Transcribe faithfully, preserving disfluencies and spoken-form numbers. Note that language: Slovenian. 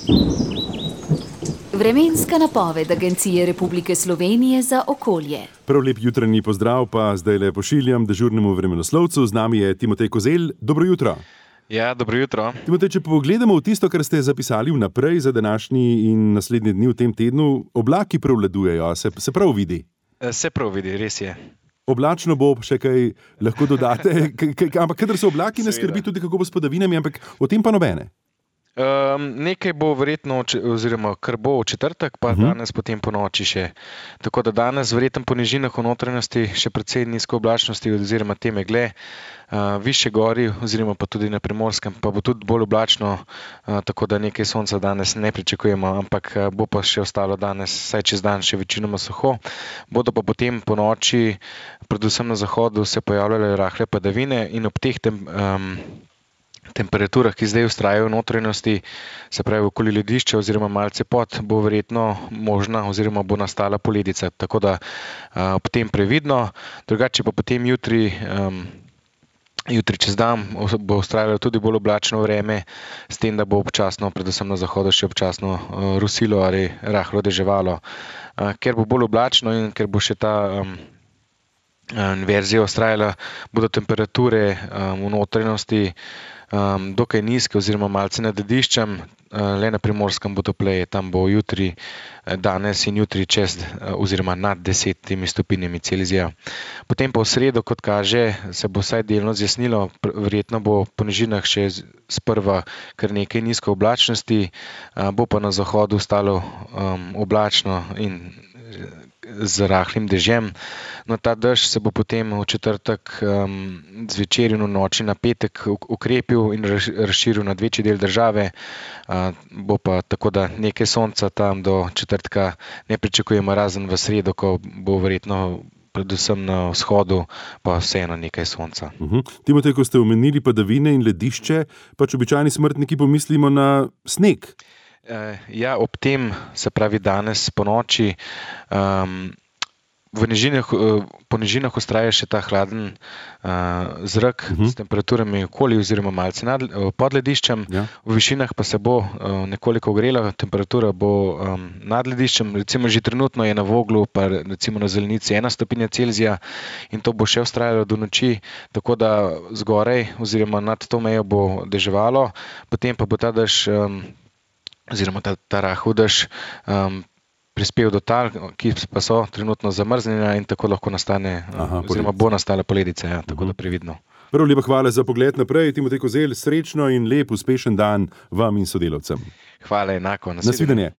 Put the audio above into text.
Vremenska napoved Agencije Republike Slovenije za okolje. Prav lep jutranji pozdrav pa zdaj le pošiljam dežurnemu vremenoslovcu. Z nami je Timotej Kozelj. Dobro jutro. Ja, dobro jutro. Timotej, če pogledamo v tisto, kar ste zapisali vnaprej za današnji in naslednji dni v tem tednu, oblaki prevladujejo, se, se prav vidi? Se prav vidi, res je. Oblačno bo, še kaj lahko dodate, k, k, ampak kadar so oblaki, ne skrbi tudi, kako bo s padavinami, ampak o tem pa nobene. Um, nekaj bo verjetno, oziroma kar bo v četrtek, pa uh-huh. danes potem po noči še. Tako da danes verjetno po nižinah v notranjosti še precej nizko oblačnosti oziroma te megle, uh, više gori oziroma pa tudi na Primorskem, pa bo tudi bolj oblačno, uh, tako da nekaj sonca danes ne pričakujemo, ampak uh, bo pa še ostalo danes, saj čez dan še večinoma suho. Bodo pa potem po noči, predvsem na zahodu, se pojavljale rahle padavine in ob teh tem um, temperaturah, ki zdaj vztrajajo v notranjosti, se pravi okoli ledišča oziroma malce pod, bo verjetno možna oziroma bo nastala poledica. Tako da uh, ob tem previdno, drugače pa potem jutri, um, jutri čez dan bo vztrajalo tudi bolj oblačno vreme, s tem, da bo občasno, predvsem na zahodu, še občasno uh, rusilo ali rahlo deževalo. Uh, ker bo bolj oblačno in ker bo še ta um, inverzija vztrajala, bodo temperature um, v notranjosti Um, dokaj nizke oziroma malce nad lediščem, uh, le na Primorskem bo topleje, tam bo jutri, danes in jutri čez uh, oziroma nad desetimi stopinjami Celzija. Potem pa v sredo, kot kaže, se bo vsaj delno zjasnilo, verjetno bo po nižinah še sprva kar nekaj nizko oblačnosti, uh, bo pa na zahodu ostalo um, oblačno in z rahlim dežjem. No, ta dež se bo potem v četrtek um, zvečer in v noči na petek ukrepil in razširil na večji del države. Uh, bo pa tako, da nekaj sonca tam do četrtka ne pričakujemo, razen v sredo, ko bo verjetno predvsem na vzhodu pa vseeno nekaj sonca. Uh-huh. Timotej, ko ste omenili padavine in ledišče, pač običajni smrtniki pomislimo na sneg. Ja, ob tem, se pravi danes po noči, um, v nižinah, po nižinah vztraja še ta hladen uh, zrak uh-huh. s temperaturami okoli oziroma malce nad, pod lediščem. Ja. V višinah pa se bo uh, nekoliko ogrela, temperatura bo um, nad lediščem, recimo že trenutno je na Voglu, pa recimo na Zelenici ena stopinja Celzija in to bo še vztrajalo do noči, tako da zgoraj oziroma nad to mejo bo deževalo, potem pa bo ta dež um, oziroma ta, ta rahel dež um, prispel do tal, ki pa so trenutno zamrznjena in tako lahko nastane, Aha, oziroma bo nastala poledica, ja, tako uh-huh. da previdno. Prav lepa hvala za pogled naprej. Timotej Kozelj, srečno in lep, uspešen dan vam in sodelavcem. Hvala, enako. Nasvidenje.